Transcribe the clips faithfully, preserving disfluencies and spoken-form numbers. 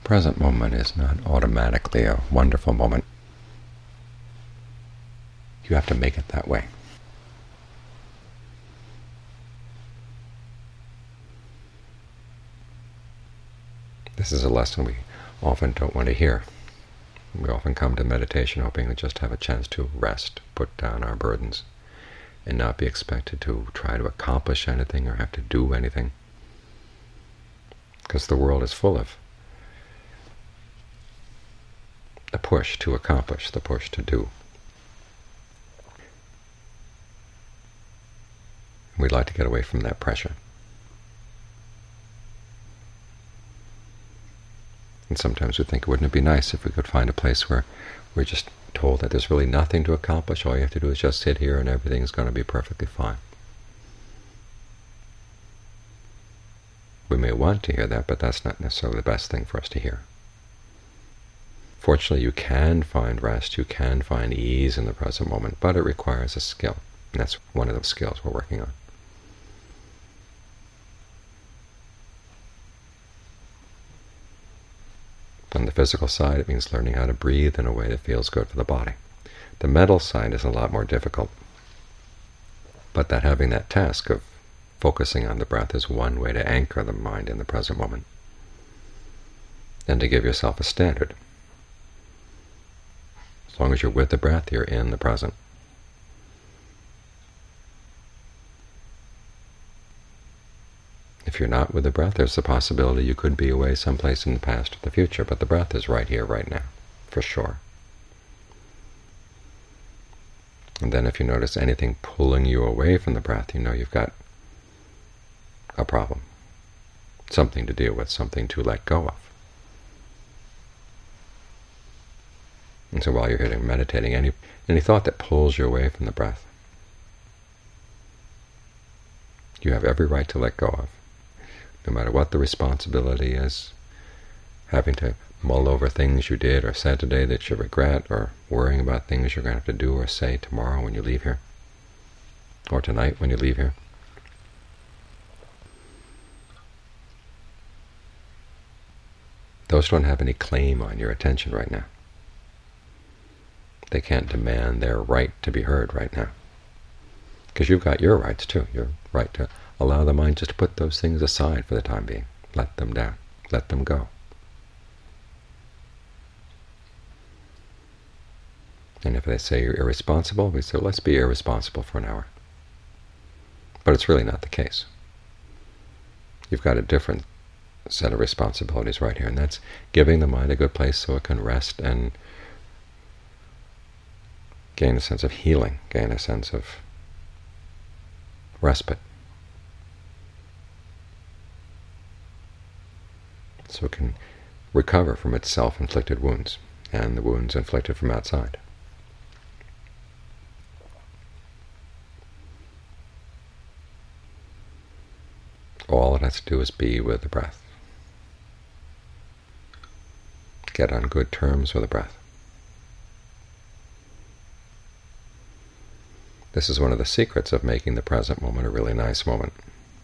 present moment is not automatically a wonderful moment. You have to make it that way. This is a lesson we often don't want to hear. We often come to meditation hoping to just have a chance to rest, put down our burdens, and not be expected to try to accomplish anything or have to do anything. Because the world is full of the push to accomplish, the push to do. We'd like to get away from that pressure. And sometimes we think, wouldn't it be nice if we could find a place where we're just told that there's really nothing to accomplish, all you have to do is just sit here and everything's going to be perfectly fine. We may want to hear that, but that's not necessarily the best thing for us to hear. Fortunately, you can find rest, you can find ease in the present moment, but it requires a skill, and that's one of the skills we're working on. On the physical side, it means learning how to breathe in a way that feels good for the body. The mental side is a lot more difficult, but that having that task of focusing on the breath is one way to anchor the mind in the present moment, and to give yourself a standard. As long as you're with the breath, you're in the present. If you're not with the breath, there's the possibility you could be away someplace in the past or the future, but the breath is right here, right now, for sure. And then if you notice anything pulling you away from the breath, you know you've got a problem, something to deal with, something to let go of. And so while you're here meditating, any, any thought that pulls you away from the breath, you have every right to let go of. No matter what the responsibility is, having to mull over things you did or said today that you regret, or worrying about things you're going to have to do or say tomorrow when you leave here, or tonight when you leave here. Those don't have any claim on your attention right now. They can't demand their right to be heard right now. Because you've got your rights too, your right to allow the mind just to put those things aside for the time being. Let them down. Let them go. And if they say you're irresponsible, we say, let's be irresponsible for an hour. But it's really not the case. You've got a different set of responsibilities right here, and that's giving the mind a good place so it can rest and gain a sense of healing, gain a sense of respite. So it can recover from its self-inflicted wounds and the wounds inflicted from outside. All it has to do is be with the breath. Get on good terms with the breath. This is one of the secrets of making the present moment a really nice moment.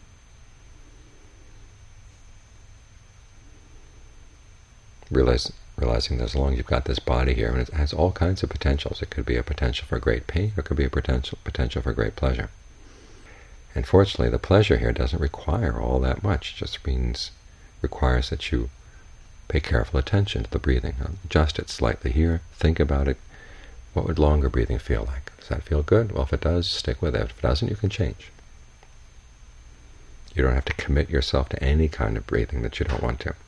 Realize, realizing that as long as you've got this body here, and it has all kinds of potentials. It could be a potential for great pain, or it could be a potential potential for great pleasure. And fortunately, the pleasure here doesn't require all that much. It just means requires that you pay careful attention to the breathing. Adjust it slightly here. Think about it. What would longer breathing feel like? Does that feel good? Well, if it does, stick with it. If it doesn't, you can change. You don't have to commit yourself to any kind of breathing that you don't want to.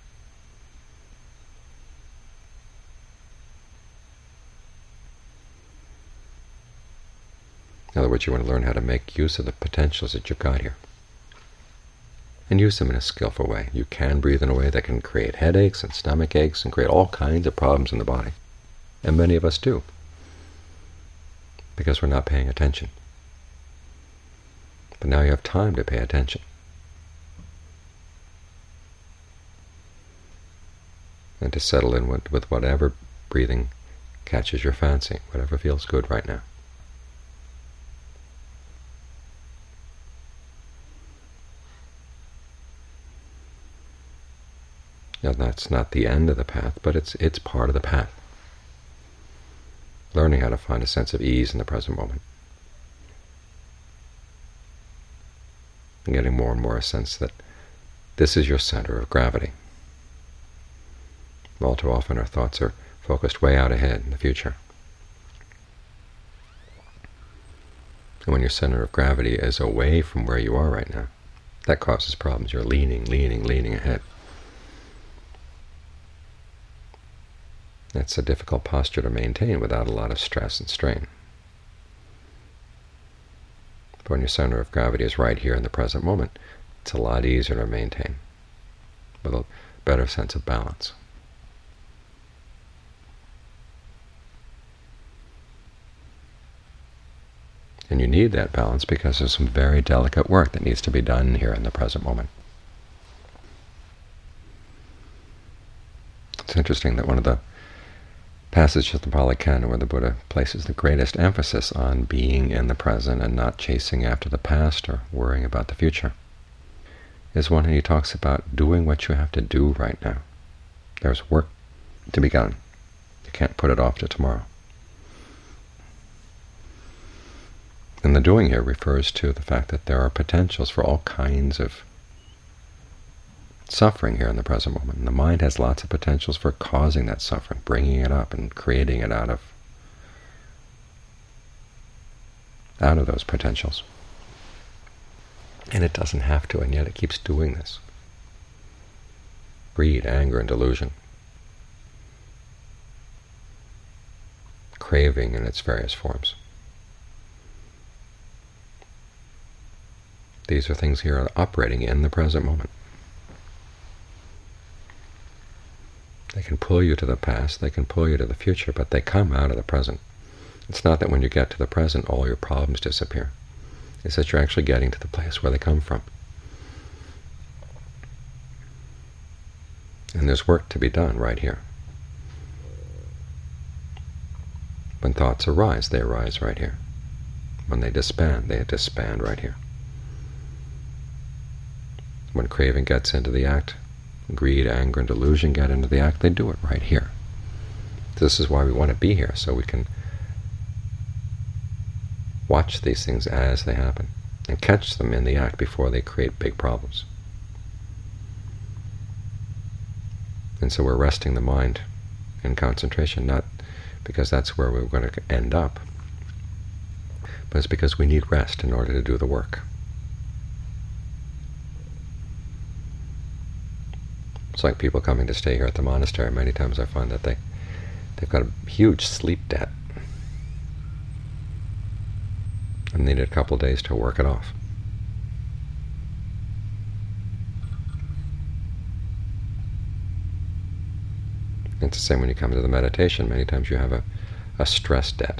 In other words, you want to learn how to make use of the potentials that you've got here, and use them in a skillful way. You can breathe in a way that can create headaches and stomach aches and create all kinds of problems in the body. And many of us do, because we're not paying attention. But now you have time to pay attention. And to settle in with, with whatever breathing catches your fancy, whatever feels good right now. Now, that's not the end of the path, but it's it's part of the path. Learning how to find a sense of ease in the present moment. And getting more and more a sense that this is your center of gravity. All too often our thoughts are focused way out ahead in the future. And when your center of gravity is away from where you are right now, that causes problems. You're leaning, leaning, leaning ahead. That's a difficult posture to maintain without a lot of stress and strain. But when your center of gravity is right here in the present moment, it's a lot easier to maintain, with a better sense of balance. And you need that balance because there's some very delicate work that needs to be done here in the present moment. It's interesting that one of the passages of the Pali Canon where the Buddha places the greatest emphasis on being in the present and not chasing after the past or worrying about the future is one he talks about doing what you have to do right now. There's work to be done. You can't put it off to tomorrow. And the doing here refers to the fact that there are potentials for all kinds of suffering here in the present moment. And the mind has lots of potentials for causing that suffering, bringing it up and creating it out of out of those potentials. And it doesn't have to, and yet it keeps doing this. Greed, anger, and delusion. Craving in its various forms. These are things here operating in the present moment. They can pull you to the past, they can pull you to the future, but they come out of the present. It's not that when you get to the present all your problems disappear. It's that you're actually getting to the place where they come from. And there's work to be done right here. When thoughts arise, they arise right here. When they disband, they disband right here. When craving gets into the act, greed, anger, and delusion get into the act, they do it right here. This is why we want to be here, so we can watch these things as they happen and catch them in the act before they create big problems. And so we're resting the mind in concentration, not because that's where we're going to end up, but it's because we need rest in order to do the work. It's like people coming to stay here at the monastery. Many times I find that they, they've got a huge sleep debt and needed a couple of days to work it off. It's the same when you come to the meditation. Many times you have a, a stress debt.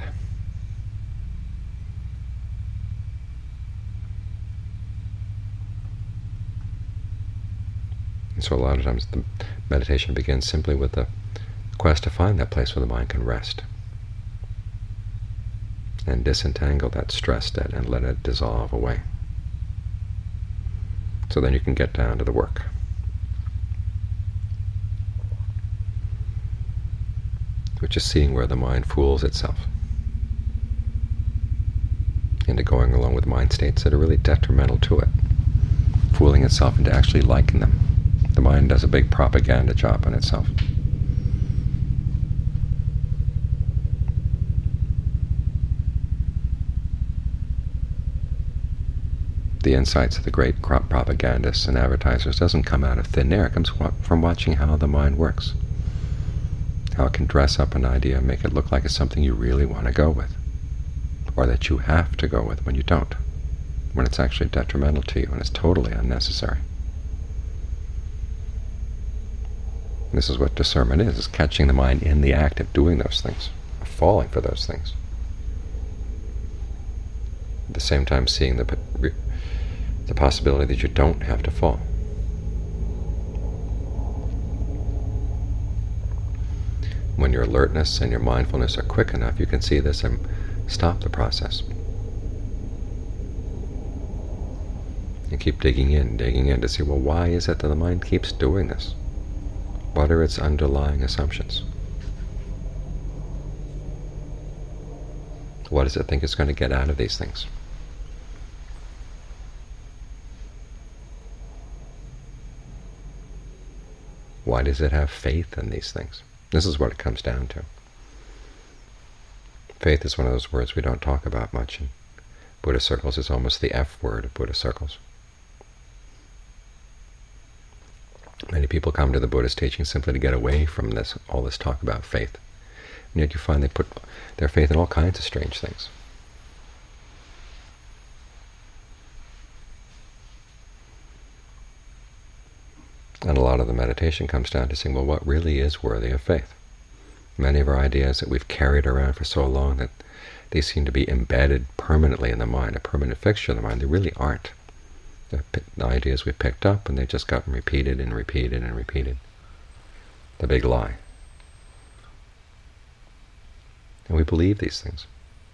And so a lot of times the meditation begins simply with the quest to find that place where the mind can rest and disentangle that stress debt and let it dissolve away. So then you can get down to the work. Which is seeing where the mind fools itself into going along with mind states that are really detrimental to it, fooling itself into actually liking them. The mind does a big propaganda job on itself. The insights of the great propagandists and advertisers doesn't come out of thin air. It comes from watching how the mind works, how it can dress up an idea and make it look like it's something you really want to go with, or that you have to go with when you don't, when it's actually detrimental to you and it's totally unnecessary. And this is what discernment is, is catching the mind in the act of doing those things, of falling for those things. At the same time seeing the, the possibility that you don't have to fall. When your alertness and your mindfulness are quick enough, you can see this and stop the process. And keep digging in, digging in to see, well, why is it that the mind keeps doing this? What are its underlying assumptions? What does it think it's going to get out of these things? Why does it have faith in these things? This is what it comes down to. Faith is one of those words we don't talk about much in Buddhist circles. It's almost the F word of Buddhist circles. Many people come to the Buddhist teaching simply to get away from this, all this talk about faith. And yet you find they put their faith in all kinds of strange things. And a lot of the meditation comes down to saying, well, what really is worthy of faith? Many of our ideas that we've carried around for so long that they seem to be embedded permanently in the mind, a permanent fixture in the mind, they really aren't. They're the ideas we picked up, and they've just gotten repeated and repeated and repeated. The big lie. And we believe these things.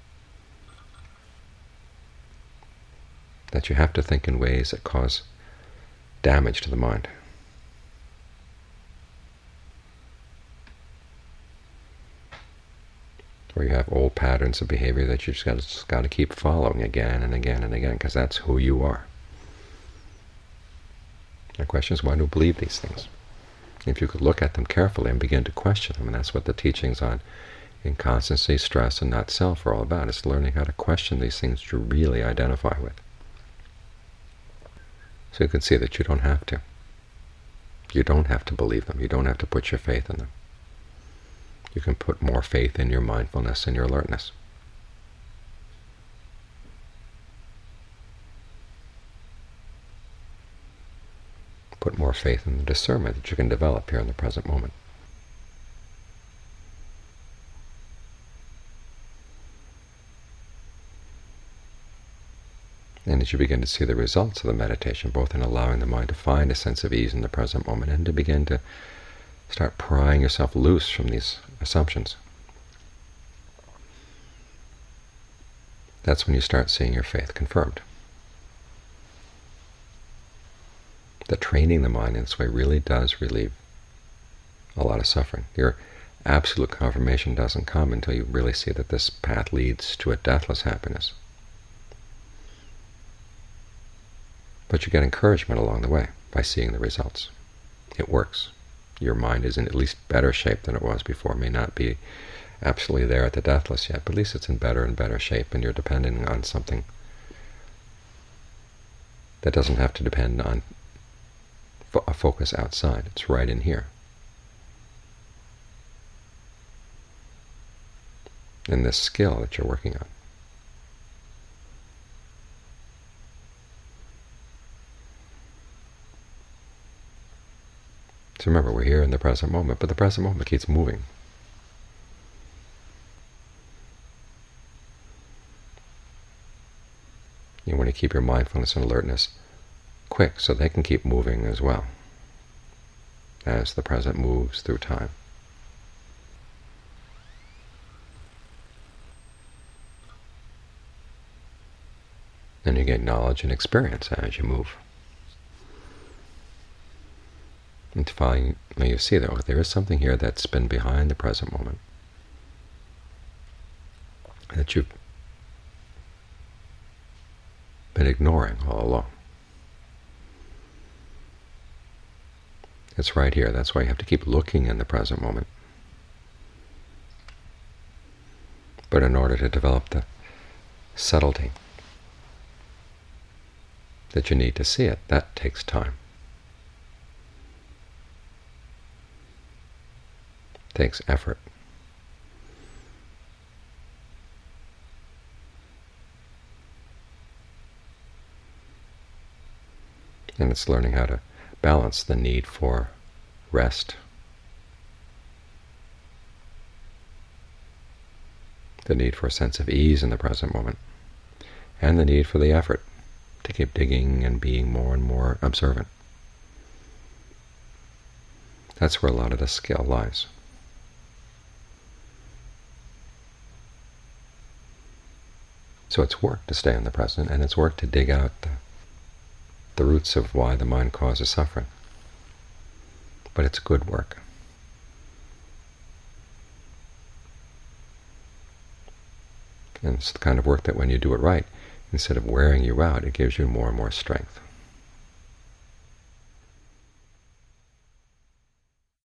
That you have to think in ways that cause damage to the mind. Where you have old patterns of behavior that you just got, just got to keep following again and again and again, because that's who you are. The question is, why do we believe these things? If you could look at them carefully and begin to question them, and that's what the teachings on inconstancy, stress, and not self are all about, is learning how to question these things you really identify with. So you can see that you don't have to. You don't have to believe them. You don't have to put your faith in them. You can put more faith in your mindfulness and your alertness. Put more faith in the discernment that you can develop here in the present moment. And as you begin to see the results of the meditation, both in allowing the mind to find a sense of ease in the present moment and to begin to start prying yourself loose from these assumptions, that's when you start seeing your faith confirmed. That training the mind in this way really does relieve a lot of suffering. Your absolute confirmation doesn't come until you really see that this path leads to a deathless happiness. But you get encouragement along the way by seeing the results. It works. Your mind is in at least better shape than it was before. It may not be absolutely there at the deathless yet, but at least it's in better and better shape, and you're depending on something that doesn't have to depend on fo a focus outside. It's right in here. In this skill that you're working on. So remember, we're here in the present moment, but the present moment keeps moving. You want to keep your mindfulness and alertness quick so they can keep moving as well as the present moves through time. And you gain knowledge and experience as you move. And finally you see that oh, there is something here that's been behind the present moment that you've been ignoring all along. It's right here. That's why you have to keep looking in the present moment. But in order to develop the subtlety that you need to see it, that takes time. Takes effort. And it's learning how to balance the need for rest, the need for a sense of ease in the present moment, and the need for the effort to keep digging and being more and more observant. That's where a lot of the skill lies. So it's work to stay in the present, and it's work to dig out the, the roots of why the mind causes suffering. But it's good work. And it's the kind of work that when you do it right, instead of wearing you out, it gives you more and more strength.